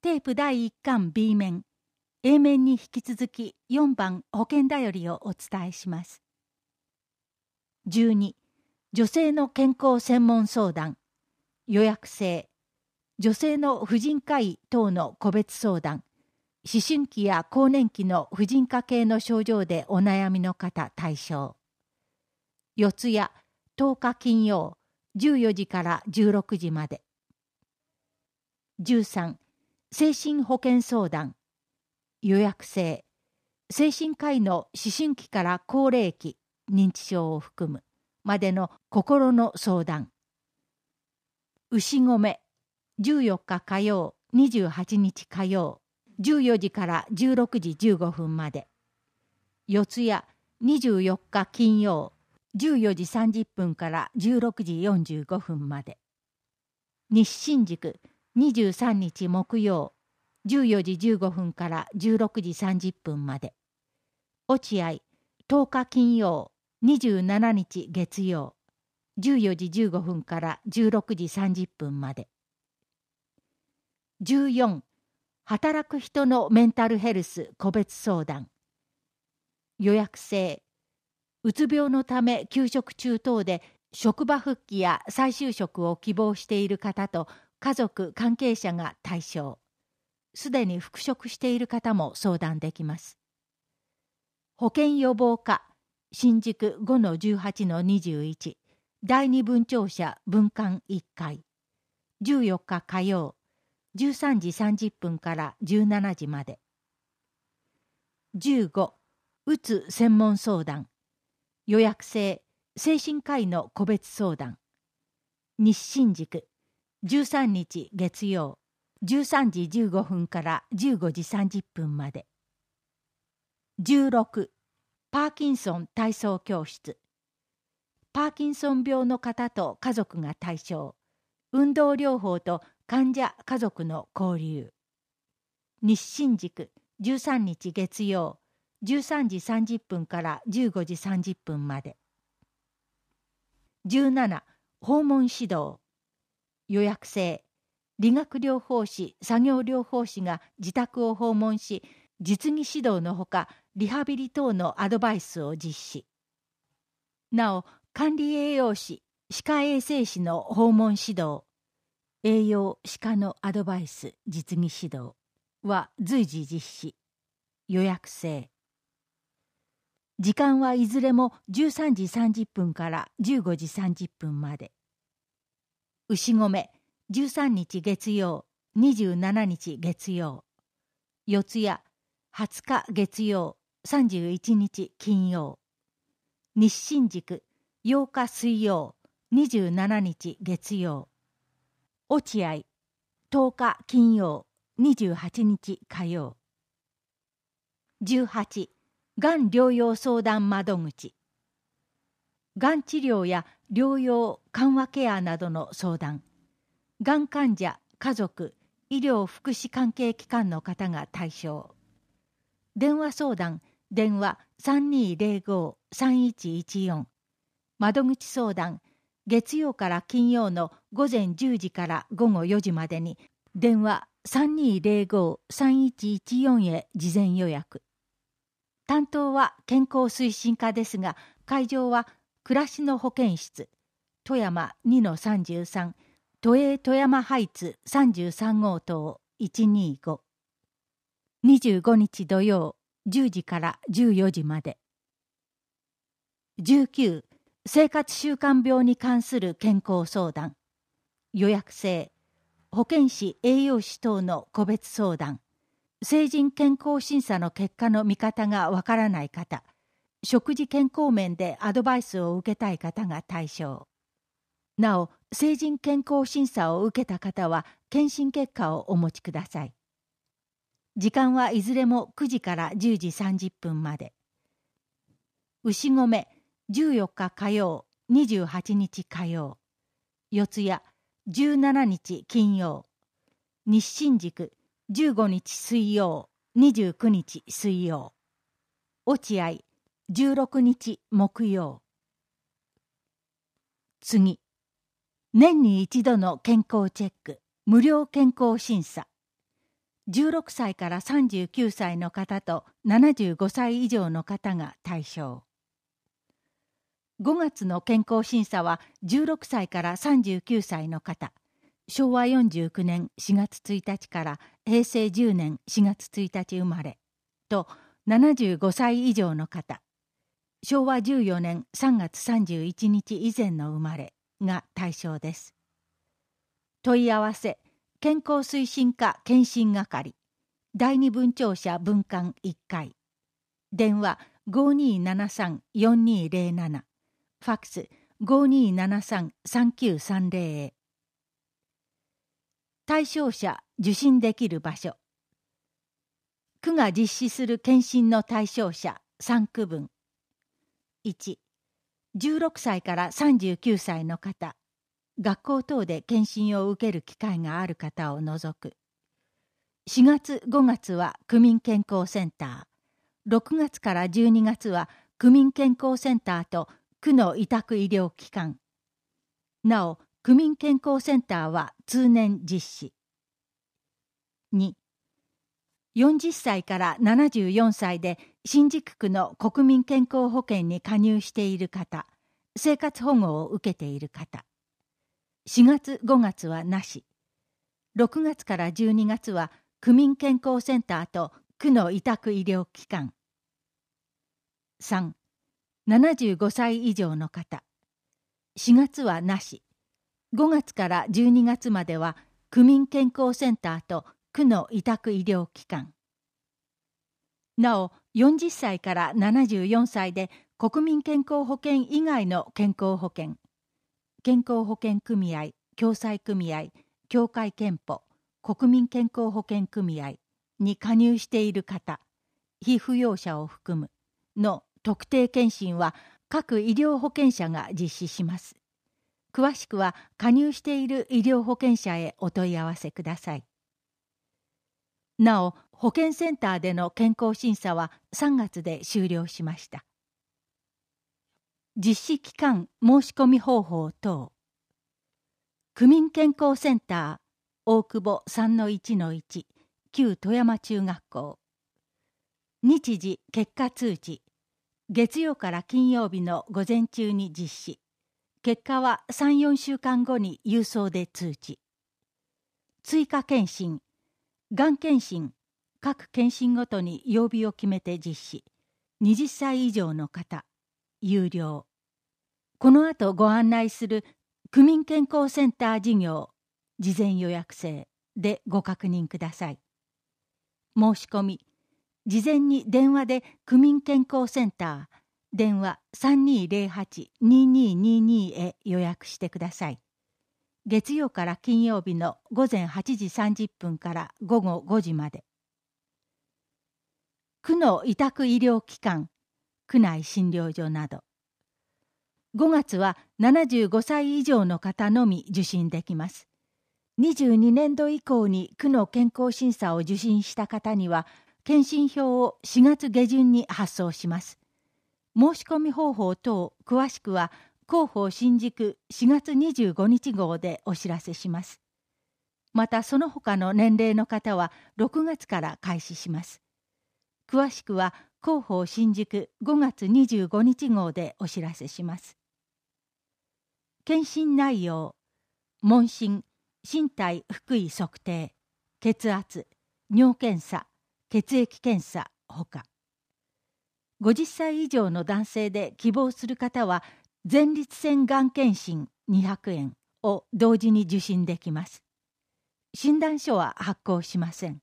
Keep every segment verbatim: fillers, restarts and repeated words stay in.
テープだいいっかん B 面、A 面に引き続きよんばん保険だよりをお伝えします。じゅうに、女性の健康専門相談、予約制、女性の婦人科医等の個別相談、思春期や更年期の婦人科系の症状でお悩みの方対象。四谷、とおか金曜、じゅうよじからじゅうろくじまで。じゅうさん、精神保健相談、予約制、精神科医の思春期から高齢期、認知症を含むまでの心の相談。牛込、じゅうよっか火曜、にじゅうはちにち火曜、じゅうよじからじゅうろくじじゅうごふんまで。四谷、にじゅうよっか金曜、じゅうよじさんじゅっぷんからじゅうろくじよんじゅうごふんまで。西新宿、にじゅうさんにち木曜、じゅうよじじゅうごふんからじゅうろくじさんじゅっぷんまで。落合、とおか金曜、にじゅうしちにち月曜、じゅうよじじゅうごふんからじゅうろくじさんじゅっぷんまで。じゅうよん、働く人のメンタルヘルス個別相談。予約制、うつ病のため休職中等で職場復帰や再就職を希望している方と家族関係者が対象。すでに復職している方も相談できます。保健予防課、新宿 ごのじゅうはちのにじゅういち、第二分庁舎分館いっかい、じゅうよっか火曜、じゅうさんじさんじゅっぷんからじゅうしちじまで。じゅうご、うつ専門相談。予約制、精神科医の個別相談。西新宿、じゅうさんにち月曜、じゅうさんじじゅうごふんからじゅうごじさんじゅっぷんまで。じゅうろく、パーキンソン体操教室。パーキンソン病の方と家族が対象。運動療法と患者家族の交流。西新宿、じゅうさんにち月曜、じゅうさんじさんじゅっぷんからじゅうごじさんじゅっぷんまで。じゅうなな、訪問指導。予約制、理学療法士、作業療法士が自宅を訪問し、実技指導のほか、リハビリ等のアドバイスを実施。なお、管理栄養士、歯科衛生士の訪問指導、栄養歯科のアドバイス、実技指導は随時実施。予約制。時間はいずれもじゅうさんじさんじゅっぷんからじゅうごじさんじゅっぷんまで。牛込、じゅうさんにち月曜、にじゅうしちにち月曜。四谷、はつか月曜、さんじゅういちにち金曜。西新宿、ようか水曜、にじゅうしちにち月曜。落合、とおか金曜、にじゅうはちにち火曜。じゅうはち、がん療養相談窓口。がん治療や療養緩和ケアなどの相談。がん患者、家族、医療福祉関係機関の方が対象。電話相談、電話 さんにーぜろごーさんいちいちよん。窓口相談、月曜から金曜のごぜんじゅうじからごごよじまでに電話 さんにーぜろごーさんいちいちよん へ事前予約。担当は健康推進課ですが、会場は暮らしの保健室、富山 にのさんじゅうさん、都営富山ハイツさんじゅうさんごうとういちにーご。にじゅうごにち土曜、じゅうじからじゅうよじまで。じゅうきゅう、生活習慣病に関する健康相談。予約制、保健師、栄養士等の個別相談。成人健康審査の結果の見方がわからない方、食事健康面でアドバイスを受けたい方が対象。なお、成人健康審査を受けた方は検診結果をお持ちください。時間はいずれもくじからじゅうじさんじゅっぷんまで。牛込、じゅうよっか火曜、にじゅうはちにち火曜。四谷、じゅうしちにち金曜。西新宿、じゅうごにち水曜、にじゅうくにち水曜。落合、じゅうろくにち木曜。次、年に一度の健康チェック、無料健康審査。 じゅうろくさいからさんじゅうきゅうさいの方とななじゅうごさい以上の方が対象。ごがつの健康審査はじゅうろくさいからさんじゅうきゅうさいの方、しょうわよんじゅうきゅうねんしがつついたちからへいせいじゅうねんしがつついたち生まれとななじゅうごさい以上の方、しょうわじゅうよねんさんがつさんじゅういちにち以前の生まれが対象です。問い合わせ健康推進課検診係だいに分庁舎分館いっかい、電話 ごにーななさんよんにーぜろなな、ファックス ごにーななさんさんきゅうさんぜろ へ。対象者受診できる場所。区が実施する検診の対象者さんくぶん。いち、じゅうろくさいからさんじゅうきゅうさいの方、学校等で検診を受ける機会がある方を除く。しがつごがつは区民健康センター、ろくがつからじゅうにがつは区民健康センターと区の委託医療機関。なお、区民健康センターは通年実施。に、よんじゅっさいからななじゅうよんさいで新宿区の国民健康保険に加入している方、生活保護を受けている方。しがつごがつはなし。ろくがつからじゅうにがつは区民健康センターと区の委託医療機関。さん、ななじゅうごさい以上の方。しがつはなし。ごがつからじゅうにがつまでは区民健康センターと区の委託医療機関。なお、よんじゅっさいからななじゅうよんさいで国民健康保険以外の健康保険、健康保険組合、共済組合、協会憲法、国民健康保険組合に加入している方、被扶養者を含むの特定健診は各医療保険者が実施します。詳しくは加入している医療保険者へお問い合わせください。なお、保健センターでの健康審査はさんがつで終了しました。実施期間申し込み方法等。区民健康センター大久保 さんのいちのいち 旧富山中学校。日時結果通知。月曜から金曜日の午前中に実施。結果はさん、よんしゅうかんごに郵送で通知。追加検診。がん検診。各検診ごとに曜日を決めて実施。はたち以上の方。有料。この後ご案内する区民健康センター事業、事前予約制でご確認ください。申し込み。事前に電話で区民健康センター、電話 さんにーぜろはち にーにーにーにー へ予約してください。月曜から金曜日の午前はちじさんじゅっぷんから午後ごじまで。区の委託医療機関、区内診療所など。ごがつはななじゅうごさい以上の方のみ受診できます。にじゅうにねんど以降に区の健康審査を受診した方には、検診票をしがつげじゅんに発送します。申し込み方法等詳しくは広報新宿しがつにじゅうごにち号でお知らせします。またその他の年齢の方はろくがつから開始します。詳しくは広報新宿ごがつにじゅうごにち号でお知らせします。検診内容、問診、身体腹囲測定、血圧、尿検査、血液検査ほか。ごじゅっさい以上の男性で希望する方は前立腺がん検診にひゃくえんを同時に受診できます。診断書は発行しません。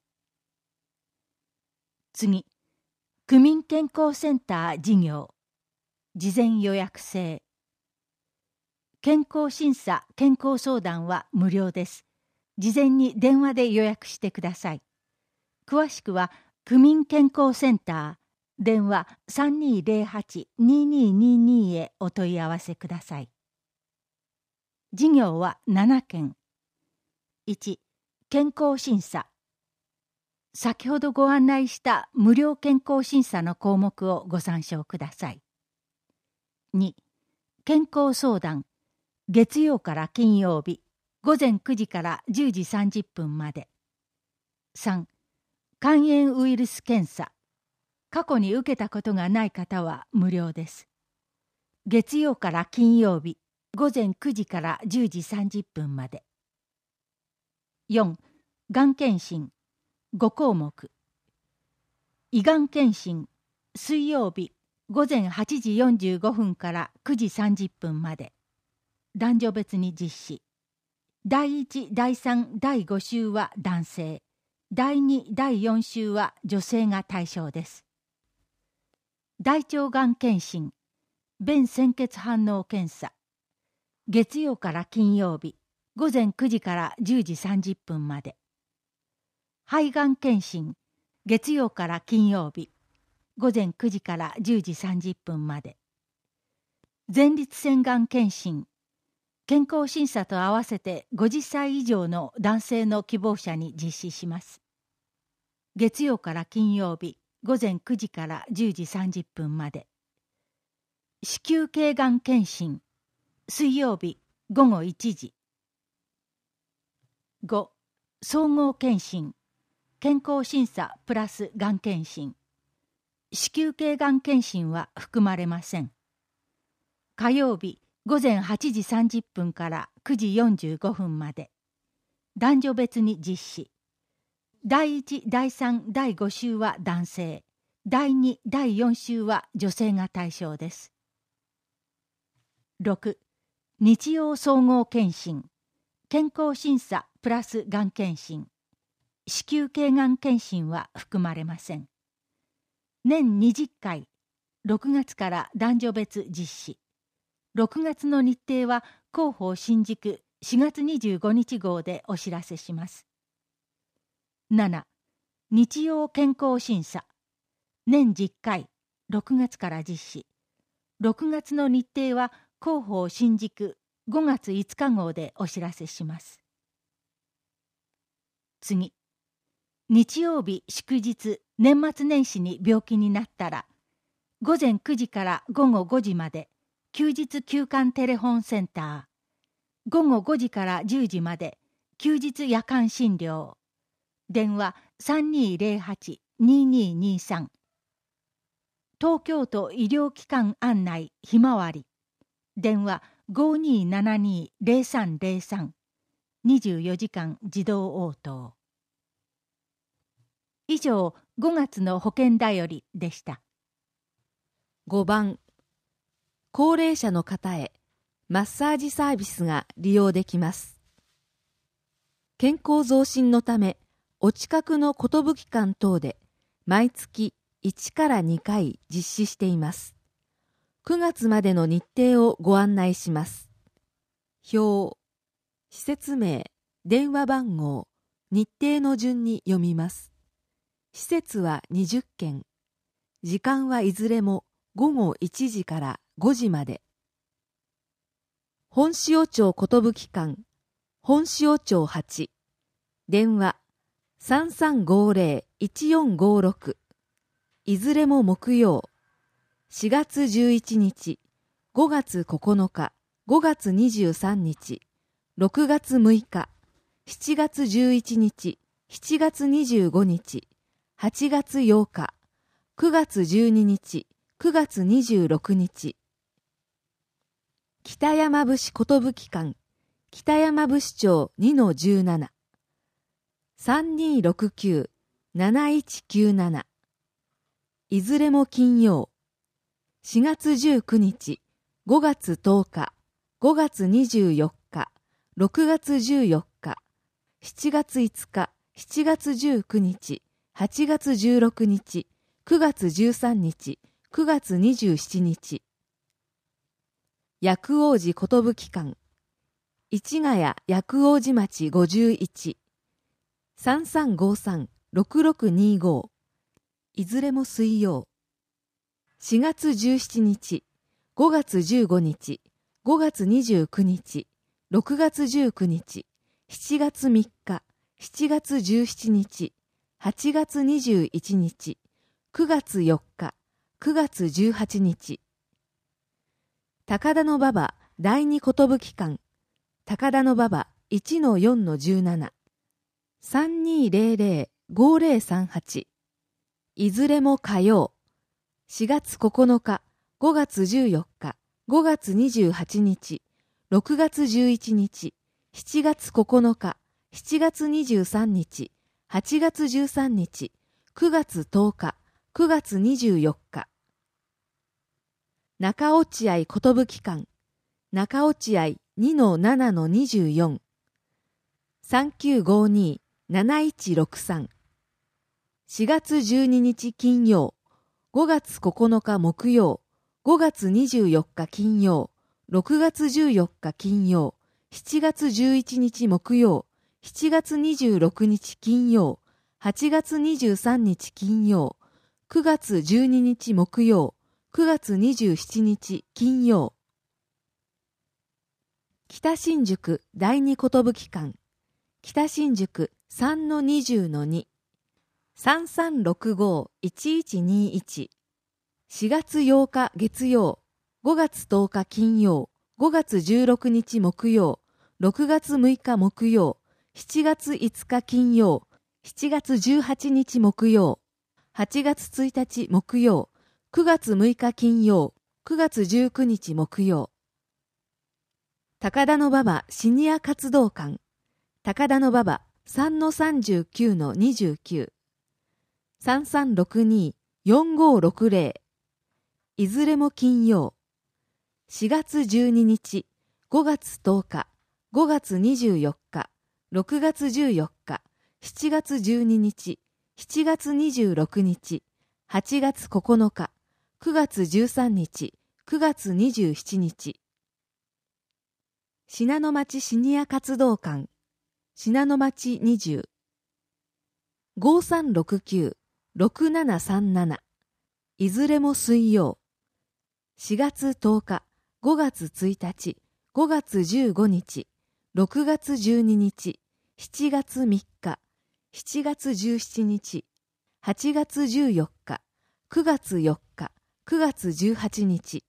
次、区民健康センター事業、事前予約制。健康審査・健康相談は無料です。事前に電話で予約してください。詳しくは区民健康センター、電話 さんにーぜろはち にーにーにーにー へお問い合わせください。事業はななけん。いち、健康審査。先ほどご案内した無料健康審査の項目をご参照ください。に、健康相談。月曜から金曜日、ごぜんくじからじゅうじさんじゅっぷんまで。さん、 肝炎ウイルス検査。過去に受けたことがない方は無料です。月曜から金曜日、午前くじからじゅうじさんじゅっぷんまで。よん、がん検診ご項目。胃がん検診、水曜日、午前はちじよんじゅうごふんからくじさんじゅっぷんまで。男女別に実施。だいいち、だいさん、だいご週は男性。だいに、だいよん週は女性が対象です。大腸がん検診、便潜血反応検査。月曜から金曜日、午前くじからじゅうじさんじゅっぷんまで。肺がん検診、月曜から金曜日、午前くじからじゅうじさんじゅっぷんまで。前立腺がん検診、健康審査と合わせてごじゅっさい以上の男性の希望者に実施します。月曜から金曜日、午前くじからじゅうじさんじゅっぷんまで。子宮頸がん検診、水曜日、午後いちじ。ご、総合検診、健康審査プラスがん検診。子宮頸がん検診は含まれません。火曜日、午前はちじさんじゅっぷんからくじよんじゅうごふんまで。男女別に実施。だいいち、だいさん、だいご週は男性。だいに、だいよん週は女性が対象です。ろく、日曜総合検診、健康審査プラスがん検診。子宮頸がん検診は含まれません。年にじゅっかい、ろくがつから男女別実施。ろくがつの日程は広報新宿しがつにじゅうごにち号でお知らせします。なな、日曜健康審査。年じゅっかい、ろくがつから実施。ろくがつの日程は広報新宿ごがついつか号でお知らせします。次、日曜日祝日年末年始に病気になったら、午前くじから午後ごじまで休日休館テレフォンセンター、午後ごじからじゅうじまで休日夜間診療、電話 さんにーぜろはち にーにーにーさん、東京都医療機関案内ひまわり、電話 ごーにーななにーぜろさんぜろさん、にじゅうよじかん自動応答。以上、ごがつの保険だよりでした。 ごばん、高齢者の方へマッサージサービスが利用できます。健康増進のため、お近くの寿館等で毎月いちからにかい実施しています。くがつまでの日程をご案内します。表、施設名、電話番号、日程の順に読みます。施設はにじゅっけん、時間はいずれもごごいちじからごじまで。本塩町寿館、本塩町はち、電話 さんさんごぜろいちよんごろく、いずれも木曜、しがつじゅういちにち、ごがつここのか、ごがつにじゅうさんにち、ろくがつむいか、しちがつじゅういちにち、しちがつにじゅうごにち、はちがつようか、くがつじゅうににち、くがつにじゅうろくにち。北山伏寿館、北山伏町 にのじゅうなな、さんにーろくきゅう なないちきゅうなな、いずれも金曜、しがつじゅうくにち、ごがつとおか、ごがつにじゅうよっか、ろくがつじゅうよっか、しちがついつか、しちがつじゅうくにち、はちがつじゅうろくにち、くがつじゅうさんにち、くがつにじゅうしちにち。薬王寺寿館、市ヶ谷薬王寺町ごじゅういち、さんさんごさん ろくろくにご、いずれも水曜。しがつじゅうしちにち、ごがつじゅうごにち、ごがつにじゅうくにち、ろくがつじゅうくにち、しちがつみっか、しちがつじゅうしちにち、はちがつにじゅういちにち、くがつよっか、くがつじゅうはちにち。高田馬場第二寿館、高田馬場 いちのよんのじゅうなな、さんにーぜろぜろごぜろさんはち、いずれも火曜、しがつここのか、ごがつじゅうよっか、ごがつにじゅうはちにち、ろくがつじゅういちにち、しちがつここのか、しちがつにじゅうさんにち、はちがつじゅうさんにち、くがつとおか、くがつにじゅうよっか。中落合寿館、中落合 にのななのにじゅうよん、さんきゅうごになないちろくさん、しがつじゅうににち金曜、ごがつここのか木曜、ごがつにじゅうよっか金曜、ろくがつじゅうよっか金曜、しちがつじゅういちにち木曜、しちがつにじゅうろくにち金曜、はちがつにじゅうさんにち金曜、くがつじゅうににち木曜、くがつにじゅうしちにち金曜。北新宿第二寿館、北新宿 さんのにじゅうのに、さんさんろくご いちいちにいち、しがつようか月曜、ごがつとおか金曜、ごがつじゅうろくにち木曜、ろくがつむいか木曜、しちがついつか金曜、しちがつじゅうはちにち木曜、はちがつついたち木曜、くがつむいか金曜、くがつじゅうくにち木曜。高田馬場シニア活動館、高田馬場 さんのさんじゅうきゅうのにじゅうきゅう、さんさんろくに よんごろくぜろ、いずれも金曜、しがつじゅうににち、ごがつとおか、ごがつにじゅうよっか、ろくがつじゅうよっか、しちがつじゅうににち、しちがつにじゅうろくにち、はちがつここのか、くがつじゅうさんにち、くがつにじゅうしちにち。信濃町シニア活動館、信濃町にじゅう、ごさんろくきゅう ろくななさんなな、いずれも水曜、しがつとおか、ごがつついたち、ごがつじゅうごにち、ろくがつじゅうににち、しちがつみっか、しちがつじゅうしちにち、はちがつじゅうよっか、くがつよっか、くがつじゅうはちにち。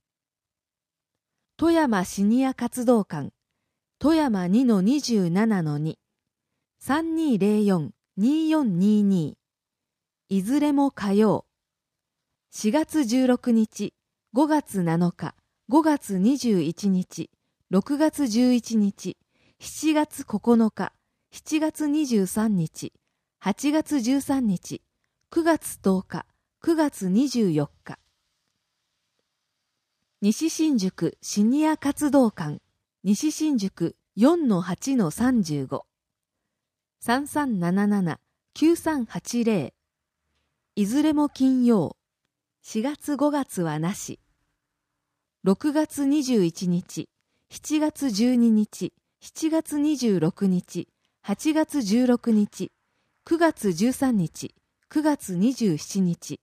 富山シニア活動館、富山 にのにじゅうななのに、さんにーぜろよん によんにに、いずれも火曜、しがつじゅうろくにち、ごがつなのか、ごがつにじゅういちにち、ろくがつじゅういちにち、しちがつここのか、しちがつにじゅうさんにち、はちがつじゅうさんにち、くがつとおか、くがつにじゅうよっか。西新宿シニア活動館、西新宿 よんのはちのさんじゅうご、さんさんなななな きゅうさんはちぜろ、いずれも金曜、しがつごがつはなし、ろくがつにじゅういちにち、しちがつじゅうににち、しちがつにじゅうろくにち、はちがつじゅうろくにち、くがつじゅうさんにち、くがつにじゅうしちにち。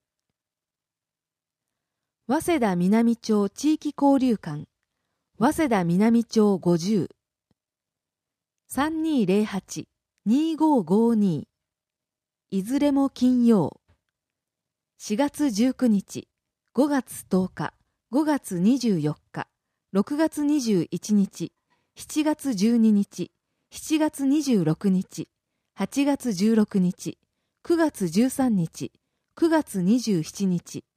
早稲田南町地域交流館、早稲田南町ごじゅう、さんにーぜろはち にごごに、いずれも金曜、しがつじゅうくにち、ごがつとおか、ごがつにじゅうよっか、ろくがつにじゅういちにち、しちがつじゅうににち、しちがつにじゅうろくにち、はちがつじゅうろくにち、くがつじゅうさんにち、くがつにじゅうしちにち。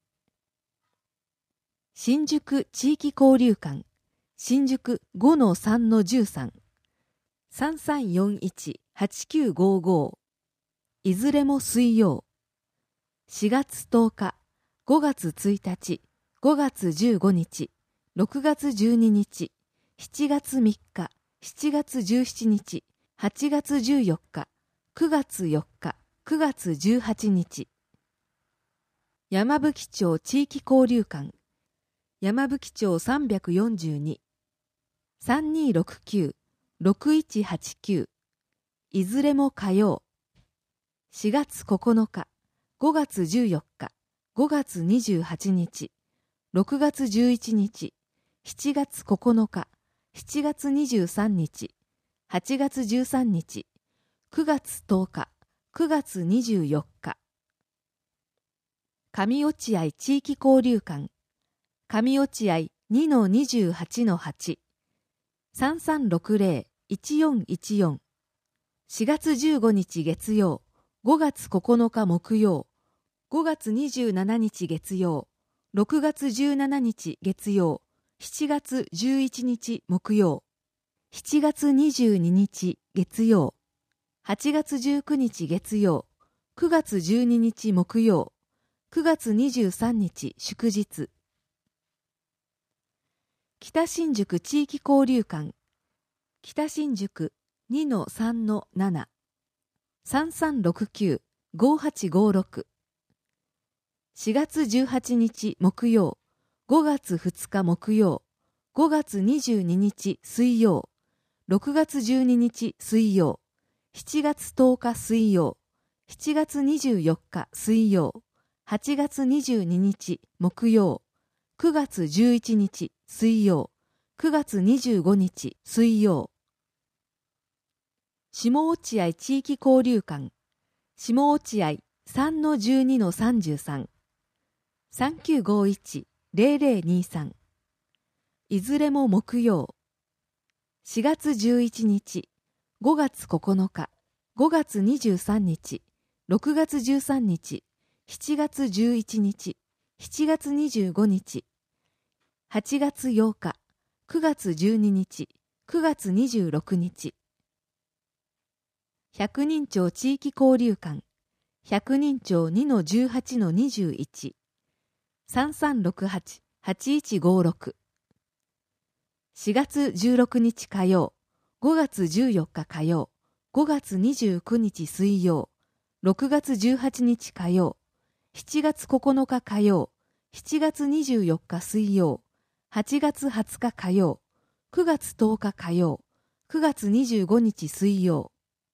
新宿地域交流館、新宿 ごのさんのじゅうさん、さんさんよんいち はちきゅうごご、いずれも水曜、しがつとおか、ごがつついたち、ごがつじゅうごにち、ろくがつじゅうににち、しちがつみっか、しちがつじゅうしちにち、はちがつじゅうよっか、くがつよっか、くがつじゅうはちにち。山吹町地域交流館、山吹町さんびゃくよんじゅうに、さんにーろくきゅう ろくいちはちきゅう、いずれも火曜、しがつここのか、ごがつじゅうよっか、ごがつにじゅうはちにち、ろくがつじゅういちにち、しちがつここのか、しちがつにじゅうさんにち、はちがつじゅうさんにち、くがつとおか、くがつにじゅうよっか。上落合地域交流館、上落合 にのにじゅうはちのはち、さんさんろくぜろ いちよんいちよん、しがつじゅうごにち月曜、 ごがつここのか木曜、ごがつにじゅうしちにち月曜、ろくがつじゅうしちにち月曜、しちがつじゅういちにち木曜、しちがつにじゅうににち月曜、はちがつじゅうくにち月曜、くがつじゅうににち木曜、くがつにじゅうさんにち祝日。北新宿地域交流館、北新宿 にのさんのなな、さんさんろくきゅう ごはちごろく。しがつじゅうはちにち木曜、ごがつふつか木曜、ごがつにじゅうににち水曜、ろくがつじゅうににち水曜、しちがつとおか水曜、しちがつにじゅうよっか水曜、はちがつにじゅうににち木曜、くがつじゅういちにち水曜、くがつにじゅうごにち水曜。下落合地域交流館、下落合 さんのじゅうにのさんじゅうさん、さんきゅうごいち ぜろぜろにさん。いずれも木曜。しがつじゅういちにち、ごがつここのか、ごがつにじゅうさんにち、ろくがつじゅうさんにち、しちがつじゅういちにち、しちがつにじゅうごにち、はちがつようか、くがつじゅうににち、くがつにじゅうろくにち。百人町地域交流館、百人町 にのじゅうはちのにじゅういち、さんさんろくはち はちいちごろく。しがつじゅうろくにち火曜、ごがつじゅうよっか火曜、ごがつにじゅうくにち水曜、ろくがつじゅうはちにち火曜、しちがつここのか火曜、しちがつにじゅうよっか水曜、はちがつはつか火曜、くがつとおか火曜、くがつにじゅうごにち水曜。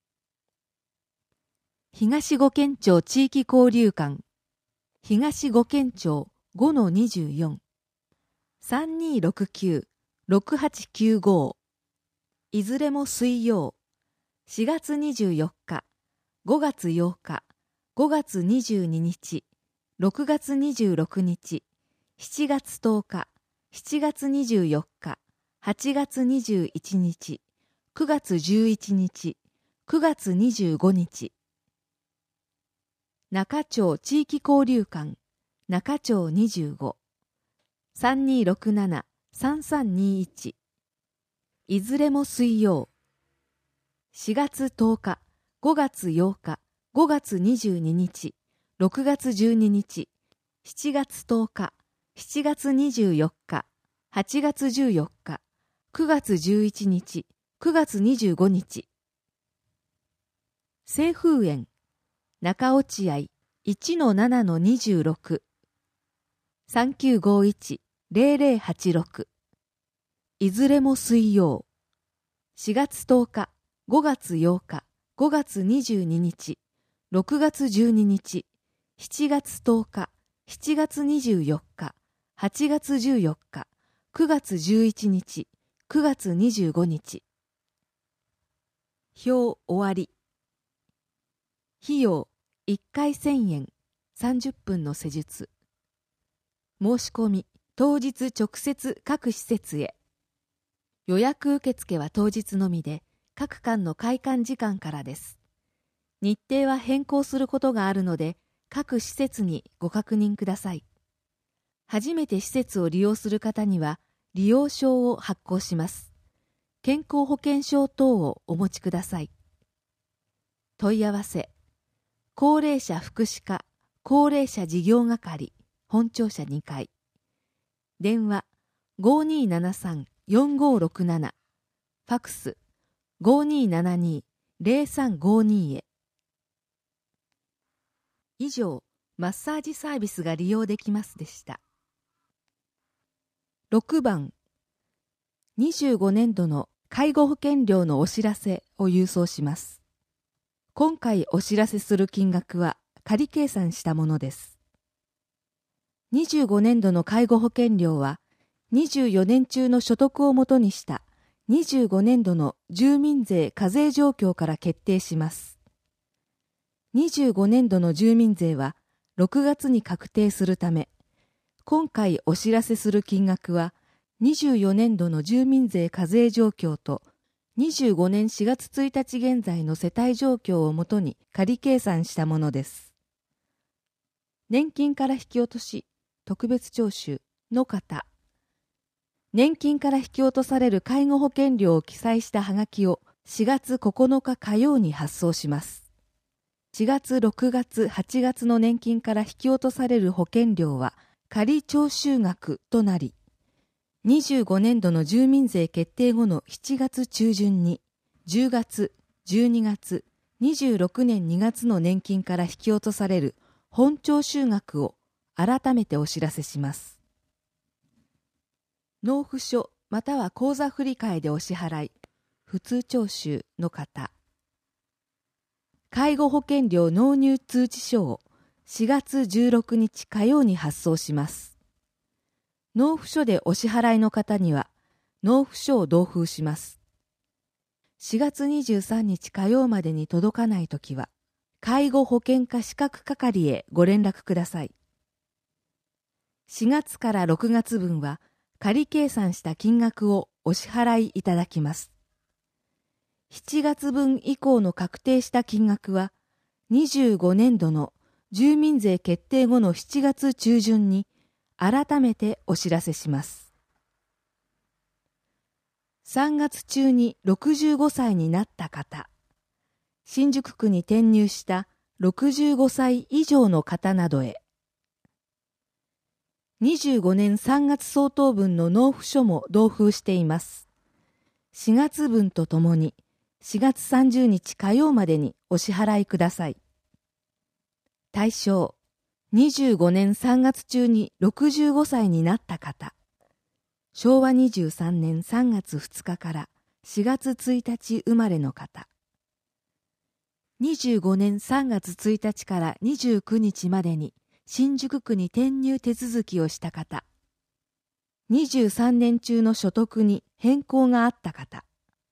東五軒町地域交流館、東五軒町 ごのにじゅうよん、さんにろくきゅう ろくはちきゅうご。いずれも水曜。しがつにじゅうよっか、ごがつようか、ごがつにじゅうににち、ろくがつにじゅうろくにち、しちがつとおか、しちがつにじゅうよっか、はちがつにじゅういちにち、くがつじゅういちにち、くがつにじゅうごにち。中町地域交流館、中町にじゅうご、さんにろくなな さんさんにいち。いずれも水曜。しがつとおか、ごがつようか、ごがつにじゅうににち、ろくがつじゅうににち、しちがつとおか、しちがつにじゅうよっか、はちがつじゅうよっか、くがつじゅういちにち、くがつにじゅうごにち。清風園、中落合 いちのななのにじゅうろく、さんきゅうごいち ぜろぜろはちろく。いずれも水曜。しがつとおか、ごがつようか、ごがつにじゅうににち、ろくがつじゅうににち、しちがつとおか、しちがつにじゅうよっか、はちがつじゅうよっか、くがつじゅういちにち、くがつにじゅうごにち。表終わり。費用いっかいせんえん、さんじゅっぷんの施術。申し込み当日直接各施設へ。予約受付は当日のみで、各館の開館時間からです。日程は変更することがあるので、各施設にご確認ください。初めて施設を利用する方には、利用証を発行します。健康保険証等をお持ちください。問い合わせ。高齢者福祉課、高齢者事業係、本庁舎にかい。電話 ごーにーななさん よんごーろくなな。ファクス ごーにーななにー ぜろさんごーにー へ。以上、マッサージサービスが利用できますでした。ろくばん、にじゅうごねんどの介護保険料のお知らせを郵送します。今回お知らせする金額は仮計算したものです。にじゅうごねんどの介護保険料はにじゅうよねん中の所得をもとにしたにじゅうごねんどの住民税課税状況から決定します。にじゅうごねんどの住民税はろくがつに確定するため、今回お知らせする金額はにじゅうよねんどの住民税課税状況とにじゅうごねんしがつついたち現在の世帯状況をもとに仮計算したものです。年金から引き落とし、特別徴収の方。年金から引き落とされる介護保険料を記載したはがきをしがつここのか火曜に発送します。しがつ、ろくがつ、はちがつの年金から引き落とされる保険料は仮徴収額となり、にじゅうごねんどの住民税決定後のしちがつちゅうじゅんに、じゅうがつ、じゅうにがつ、にじゅうろくねんにがつの年金から引き落とされる本徴収額を改めてお知らせします。納付書または口座振替でお支払い、普通徴収の方。介護保険料納入通知書をしがつじゅうろくにち火曜に発送します。納付書でお支払いの方には納付書を同封します。しがつにじゅうさんにち火曜までに届かないときは、介護保険課資格係へご連絡ください。しがつからろくがつ分は仮計算した金額をお支払いいただきます。しちがつぶん以降の確定した金額は、にじゅうごねんどの住民税決定後のしちがつちゅうじゅんに改めてお知らせします。さんがつ中にろくじゅうごさいになった方、新宿区に転入したろくじゅうごさい以上の方などへ、にじゅうごねんさんがつ相当分の納付書も同封しています。しがつぶんとともにしがつさんじゅうにち火曜までにお支払いください。対象、にじゅうごねんさんがつ中にろくじゅうごさいになった方、しょうわにじゅうさんねんさんがつふつかからしがつついたち生まれの方、にじゅうごねんさんがつついたちからにじゅうくにちまでに新宿区に転入手続きをした方、にじゅうさんねん中の所得に変更があった方、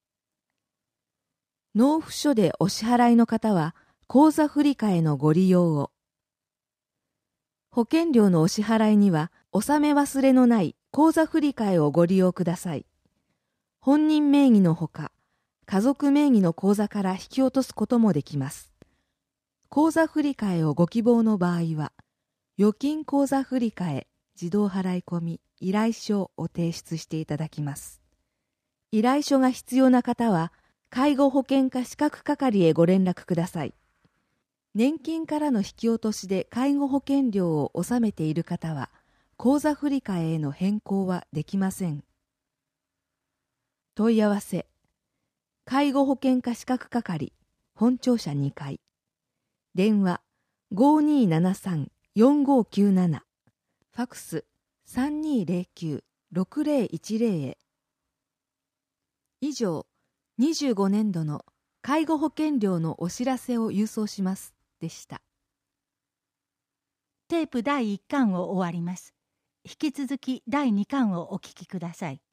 納付書でお支払いの方は口座振替のご利用を。保険料のお支払いには納め忘れのない口座振替をご利用ください。本人名義のほか、家族名義の口座から引き落とすこともできます。口座振替をご希望の場合は、預金口座振替自動払い込み依頼書を提出していただきます。依頼書が必要な方は、介護保険課資格係へご連絡ください。年金からの引き落としで介護保険料を納めている方は、口座振替への変更はできません。問い合わせ、介護保険課資格係、本庁舎にかい。電話 ごーにーななさんよんごーきゅうなな、ファクス さんにーぜろきゅうろくぜろいちぜろ へ。以上、にじゅうごねんどの介護保険料のお知らせを郵送しますでした。 テープだいいっかんを終わります。引き続きだいにかんをお聞きください。